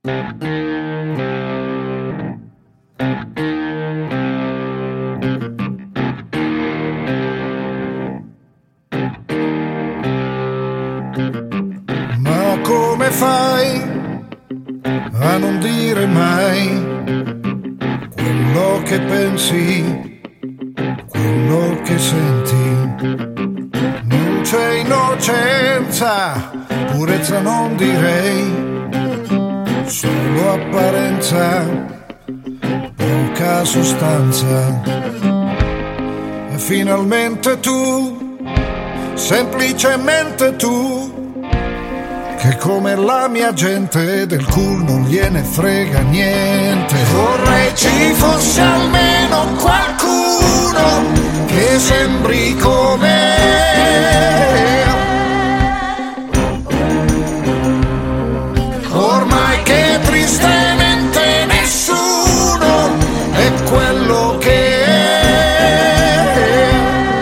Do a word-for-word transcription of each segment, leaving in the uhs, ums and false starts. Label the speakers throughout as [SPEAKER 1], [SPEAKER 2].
[SPEAKER 1] Ma come fai a non dire mai quello che pensi, quello che senti? Non c'è innocenza, purezza non direi, solo apparenza, poca sostanza. E finalmente tu, semplicemente tu, che come la mia gente del cool non gliene frega niente. Vorrei ci fosse almeno qualcuno che sembri come ormai che tristemente nessuno è quello che è.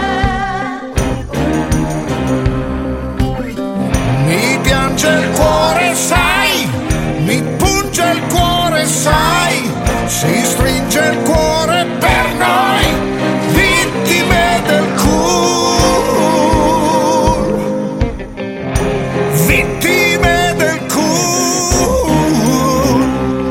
[SPEAKER 1] Mi piange il cuore, sai, mi punge il cuore, sai, si stringe il cuore per noi, vittime del cool, vittime del cool.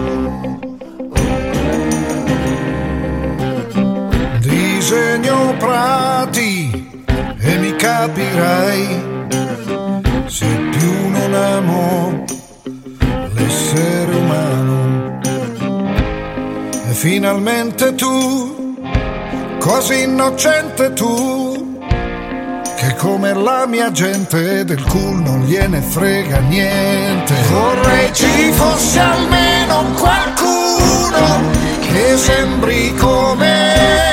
[SPEAKER 1] Disegno prati e mi capirai se più non amo l'essere umano. E finalmente tu, così innocente tu, che come la mia gente del cool non gliene frega niente. Vorrei ci fosse almeno qualcuno che sembri come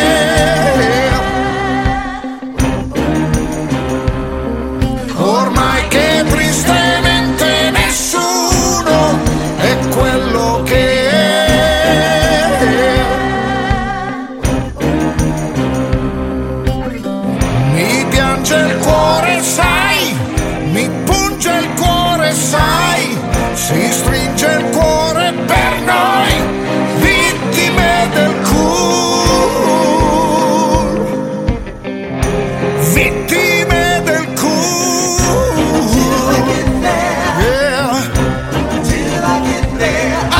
[SPEAKER 1] ormai che tristemente nessuno è quello che è. Mi piange il cuore, sai, mi punge il cuore, sai, si stringe il cuore per noi, vittime del cool, vittime del cool. Yeah. Till I get there.